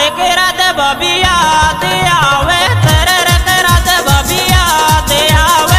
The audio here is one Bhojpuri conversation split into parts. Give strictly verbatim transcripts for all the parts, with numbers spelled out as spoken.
के रात बबिया दे आवे तेरे रत रात बबिया दे आवे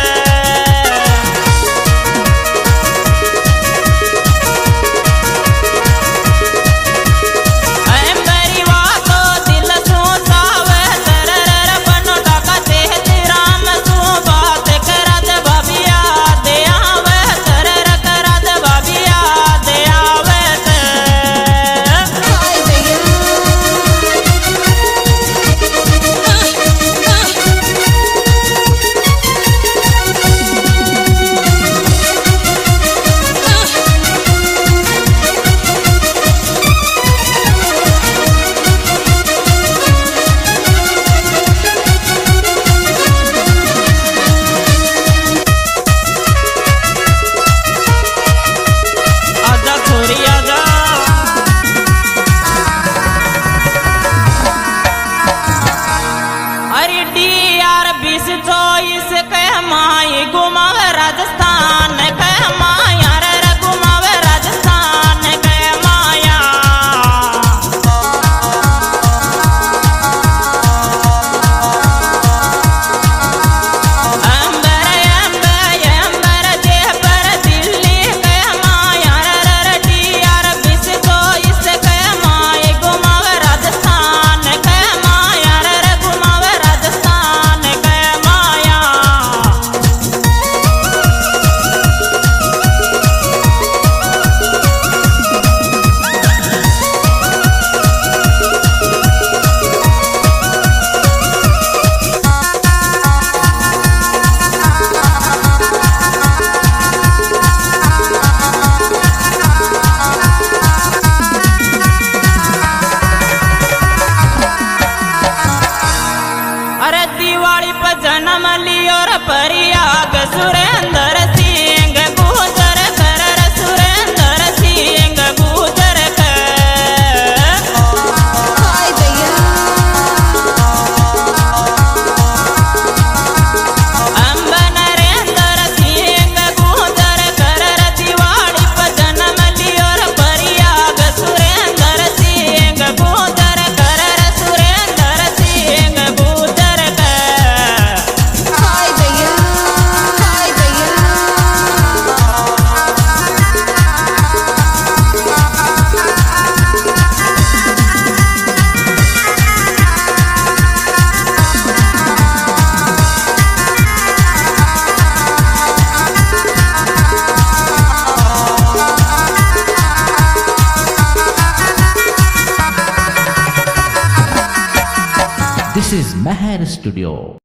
चौबीस कह माई घुमावे राजस्थान कह माया रे घुमावे राजस्थान कह माया अंबर अंबर अंबर जे पर दिल्ली कह माया रे टीआर बीस चौबीस कह माई घुमावे राजस्थान कह माया रे घुमावे राजस्थान कह माया। अरे दिवाली पर जन्म लियो रे परियाग सुरेंद्र सिंह गुजर कर रे सुरेंद्र सिंह गुजर कर अंब नरेंद्र सिंह गुजर कर रे दिवाली पर जन्म लियो रे परियाग सुरेंद्र सिंह गुजर कर रे सुरेंद्र सिंह गुजर This is Mahar Studio.